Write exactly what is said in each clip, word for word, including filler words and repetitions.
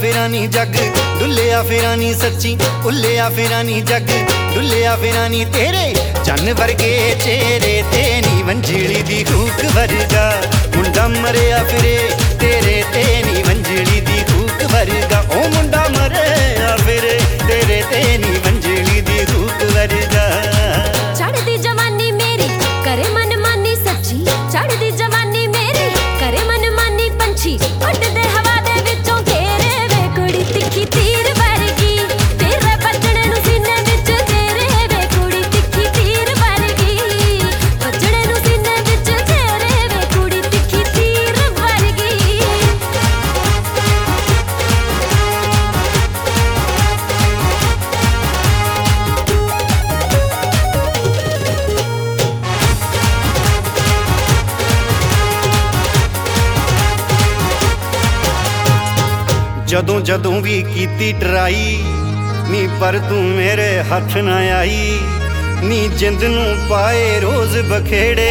फिरा नी जग डुलिया फिरा नी सच्ची उलिया फिरा नी जग डुलिया फिरा नी तेरे चन्न वर्गे चेहरे ते नी वंजली दी कूक वर्गा मुंडा मरिया फिरे तेरे ते नी वंजली दी कूक वर्गा ओ मुंडा मरिया फिरे तेरे ते नी वंजली दी कूक वर्गा। चढ़दी जवानी मेरी करे मन मानी सच्ची चढ़दी जवानी मेरी करे मन मानी पंछी उड़दे हवा दे विचों घेरे वे कुड़ी तिखी तीर वर्गी तेरे बजने नू सीने विच घेरे वे कुड़ी तिखी तीर वर्गी बजने नू सीने विच घेरे वे कुड़ी तिखी तीर वर्गी। जदों जदों भी कीती ट्राई नी पर तू मेरे हथ ना आई नी जिंद नू पाए रोज बखेड़े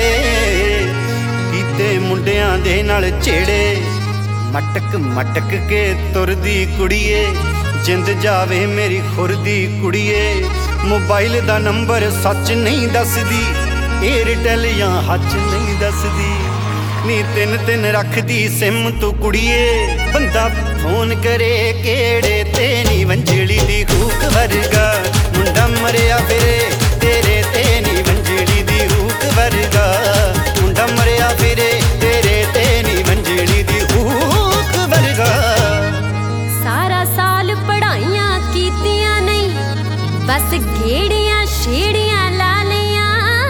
कीते मुंडियां दे नाल छेड़े मटक मटक के तुरदी कुड़िए जिंद जावे मेरी खुरदी कुड़िए मोबाइल दा नंबर सच नहीं दसदी एयरटेल या हच नहीं दसदी नी तिन तिन रखदी सिम तू कुड़िए बंदा फोन करे केड़े ते नी वंजली दी कूक वर्गा मुंडा मरिया फिरे तेरे ते नी वंजली दी कूक वर्गा मुंडा मरिया फिरे तेरे ते नी वंजली दी कूक वर्गा। सारा साल पढ़ाइयां कीतियां नहीं बस गेड़ियां छेड़ियां ला लियां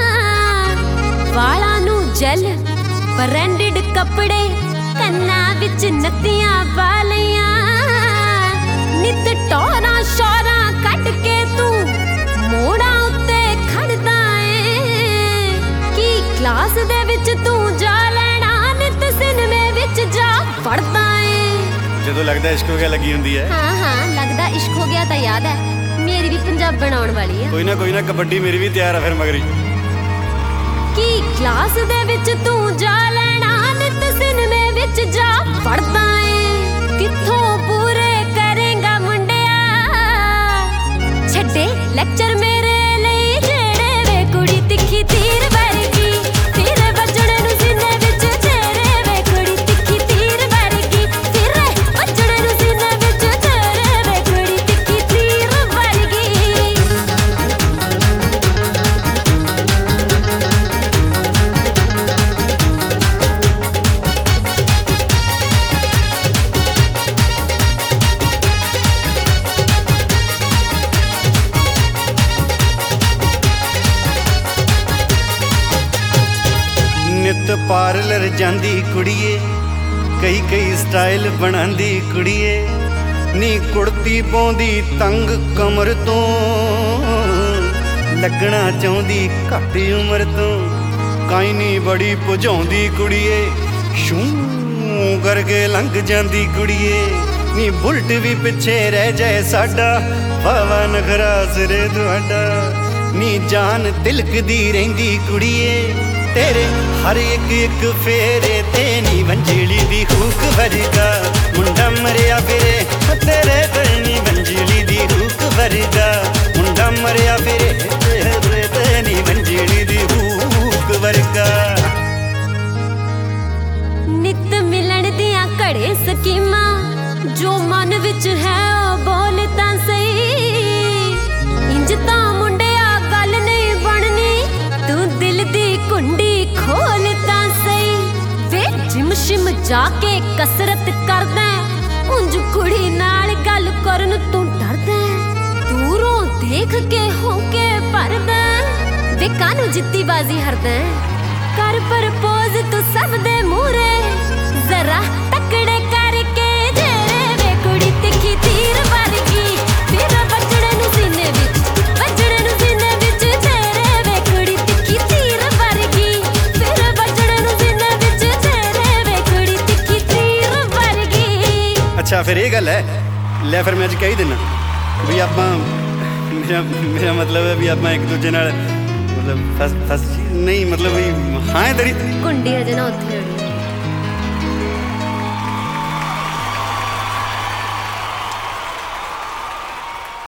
वाला नू जल ब्रांडेड कपड़े कन्ना विच नत्तियां वालियां नित टोरा शोरा कट के तू मोड़ा उत्ते खड़दा ए की क्लास दे विच तू जा लेना नित सिनेमे विच जा पढ़दा ए जदों लगदा इश्क हो गया लगी हुंदी है हाँ हाँ लगदा इश्क हो गया तां याद है मेरी भी पंजाब बनाउण वाली है कोई ना कोई ना कबड्डी मेरी भी तैयार है फिर मगरी की क्लास दे विच तू जा लेना नित सिनेमे विच जा पढ़दा ए कित्थों पूरे करेगा मुंडिया छड्डे लेक्चर मेरे लई जेड़े वे कुड़ी तिखी तीर वर्गी फिर बजणे नू सीने विच घेरे वे कुड़ी तिखी तीर वर्गी फिर बजणे नू सीने विच घेरे वे कुड़ी तिखी तीर वर्गी। नित पार्लर जांदी कुड़िए कई कई स्टाइल बनांदी कुड़िए नी कुड़ती पाउंदी तंग कमर तो लगना चाहुंदी घट उमर तो काई नी बड़ी भुजाउंदी कुड़िए शू करके लंघ जांदी कुड़िए नी बुलट भी पिछे रह जाए साडा वावा नखरा सिरे तुहाडा नी जान तिलकदी रहिंदी कुड़िए तेरे हर एक एक फेरे ते नी वंजली दी कूक वर्गा मुंडा मरिया फिरे तेरे ते नी वंजली दी कूक वर्गा मुंडा मरिया फिरे तेरे ते नी वंजली दी कूक वर्गा। नित मिलन दियां घड़े स्कीमां जो मन विच है ओ बोल तां सही इंज तां मुंडिया गल नहीं बननी तू दिल दी कुंडी खोल तां सही वे जिम शिम जाके कसरत करदा उंज कुड़ी नाल गल करन तू डरदा दूरों देख के होके भरदा वे कानू जित्ती बाजी हरदा कर प्रपोज तू सब दे मूरे जरा तकड़े करके जेरे वे कुड़ी तिखी तीर वर्गी फिर बजणे नू सीने विच बजणे नू सीने विच जेरे वे कुड़ी तिखी तीर वर्गी फिर बजणे नू सीने विच जेरे वे कुड़ी तिखी तीर वर्गी। अच्छा फिर ये गल है ले फिर मैं अज कही देना भी आपां मेरा मेरा मतलब है भी आपां एक दूजे नाल मतलब फस फस नहीं मतलब भी हाँ तेरी कुंडी हजे ना उत्थे